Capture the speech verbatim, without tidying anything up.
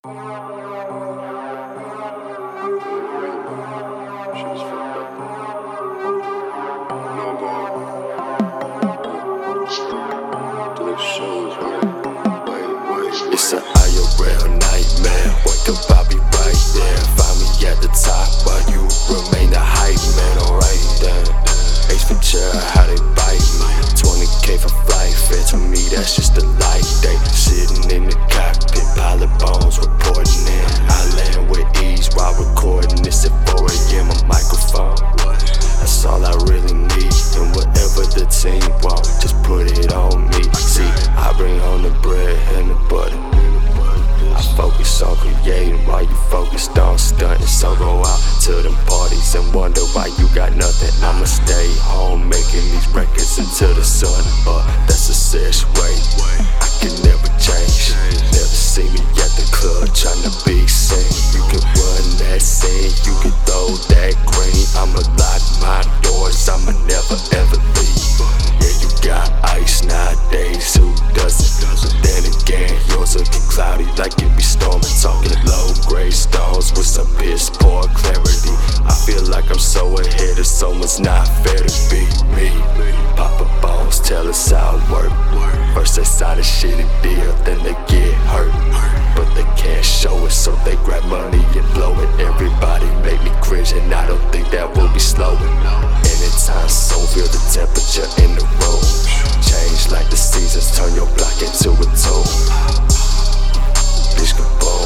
She was fucked up. No more. The next show is right. Wait, wait. It's an I R L nightmare. Wake up, I'll be right there. Find me at the top while you remain a hype man. Alright then. Ace Ventura, how they bite me. twenty K for flight fare. To me, that's just a light day. Sitting in the cockpit, pile of bones, reporting in. I land with ease while recording this at four A M. A microphone. That's all I really need. And whatever the team want, just put it on me. See, I bring home the bread and the butter. I focus on creating while you focused on stunting. So go out to them parties and wonder why you got nothing. I'ma stay home making these records until the sun. But that's a serious way. I can never change. Never see me at the club tryna be seen. You can run that scene, you can throw that green. I'ma lock my doors, I'ma never ever leave. Yeah, you got ice nowadays, who doesn't? But then again, yours looking cloudy like it be storming. Talking low grade stones with some piss poor clarity. I feel like I'm so ahead of someone's not fair to be me. Papa Bones tell us how it work. First they sign a shitty deal, then they get hurt. But they can't show it, so they grab money and blow it. Everybody make me cringe, and I don't think that will be slowing. Anytime soon, feel the temperature in the room. Change like the seasons, turn your block into a tomb. Bitch, kaboom.